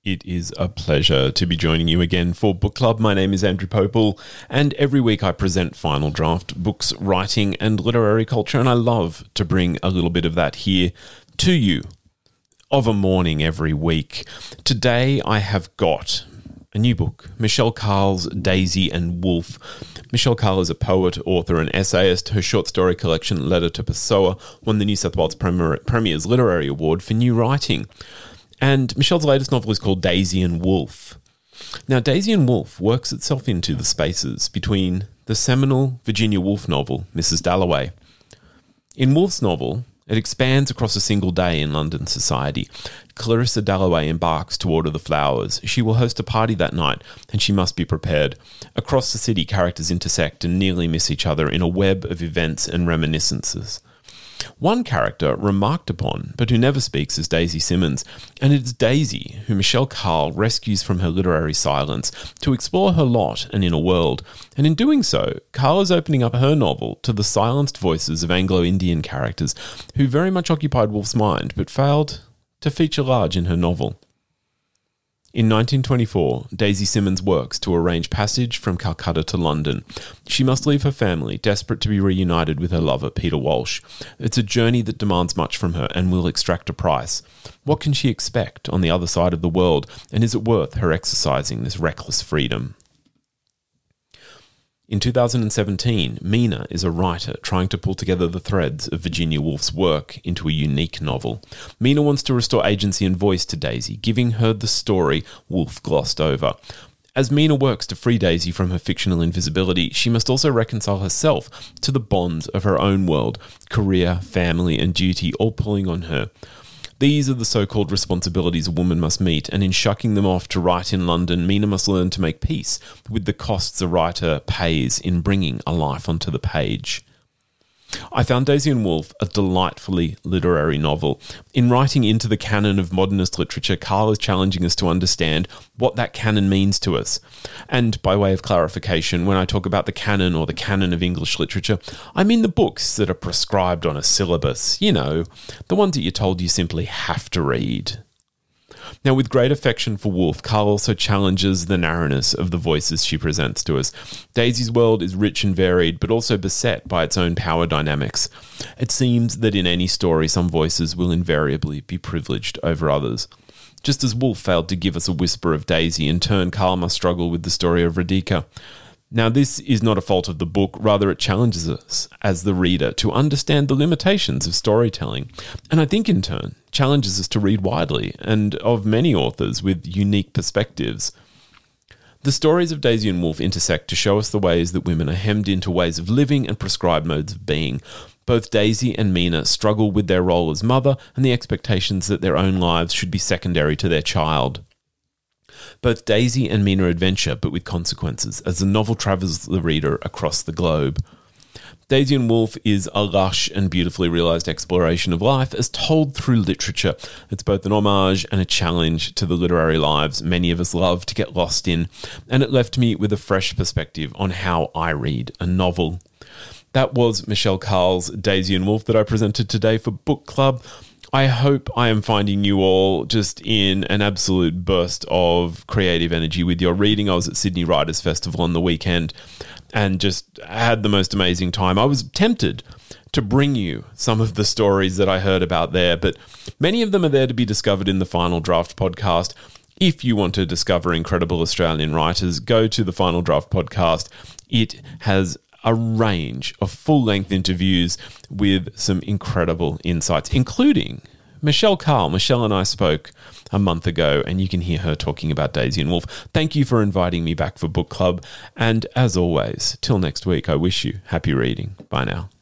It is a pleasure to be joining you again for Book Club. My name is Andrew Popel, and every week I present Final Draft, books, writing, and literary culture, and I love to bring a little bit of that here to you of a morning every week. Today I have got a new book, Michelle Carl's Daisy and Wolf. Michelle Carl is a poet, author, and essayist. Her short story collection, Letter to Pessoa, won the New South Wales Premier's Literary Award for New Writing. And Michelle's latest novel is called Daisy and Wolf. Now, Daisy and Wolf works itself into the spaces between the seminal Virginia Woolf novel, Mrs. Dalloway. In Woolf's novel, it expands across a single day in London society. Clarissa Dalloway embarks to order the flowers. She will host a party that night, and she must be prepared. Across the city, characters intersect and nearly miss each other in a web of events and reminiscences. One character remarked upon, but who never speaks, is Daisy Simmons, and it is Daisy who Michelle Carl rescues from her literary silence to explore her lot and inner world. And in doing so, Carl is opening up her novel to the silenced voices of Anglo-Indian characters who very much occupied Woolf's mind, but failed to feature large in her novel. In 1924, Daisy Simmons works to arrange passage from Calcutta to London. She must leave her family, desperate to be reunited with her lover, Peter Walsh. It's a journey that demands much from her and will extract a price. What can she expect on the other side of the world, and is it worth her exercising this reckless freedom? In 2017, Mina is a writer trying to pull together the threads of Virginia Woolf's work into a unique novel. Mina wants to restore agency and voice to Daisy, giving her the story Woolf glossed over. As Mina works to free Daisy from her fictional invisibility, she must also reconcile herself to the bonds of her own world, career, family, and duty, all pulling on her. These are the so-called responsibilities a woman must meet, and in shucking them off to write in London, Mina must learn to make peace with the costs a writer pays in bringing a life onto the page. I found Daisy and Wolf a delightfully literary novel. In writing into the canon of modernist literature, Carl is challenging us to understand what that canon means to us. And by way of clarification, when I talk about the canon or the canon of English literature, I mean the books that are prescribed on a syllabus. You know, the ones that you're told you simply have to read. Now, with great affection for Woolf, Carl also challenges the narrowness of the voices she presents to us. Daisy's world is rich and varied, but also beset by its own power dynamics. It seems that in any story, some voices will invariably be privileged over others. Just as Woolf failed to give us a whisper of Daisy, in turn, Carl must struggle with the story of Radhika. Now, this is not a fault of the book, rather it challenges us as the reader to understand the limitations of storytelling, and I think in turn challenges us to read widely and of many authors with unique perspectives. The stories of Daisy and Wolf intersect to show us the ways that women are hemmed into ways of living and prescribed modes of being. Both Daisy and Mina struggle with their role as mother and the expectations that their own lives should be secondary to their child. Both Daisy and Mina adventure, but with consequences, as the novel travels the reader across the globe. Daisy and Wolf is a lush and beautifully realised exploration of life as told through literature. It's both an homage and a challenge to the literary lives many of us love to get lost in, and it left me with a fresh perspective on how I read a novel. That was Michelle Carl's Daisy and Wolf that I presented today for Book Club. I hope I am finding you all just in an absolute burst of creative energy with your reading. I was at Sydney Writers' Festival on the weekend and just had the most amazing time. I was tempted to bring you some of the stories that I heard about there, but many of them are there to be discovered in the Final Draft podcast. If you want to discover incredible Australian writers, go to the Final Draft podcast. It has a range of full-length interviews with some incredible insights, including Michelle Carl. Michelle and I spoke a month ago, and you can hear her talking about Daisy and Wolf. Thank you for inviting me back for Book Club, and as always, till next week, I wish you happy reading. Bye now.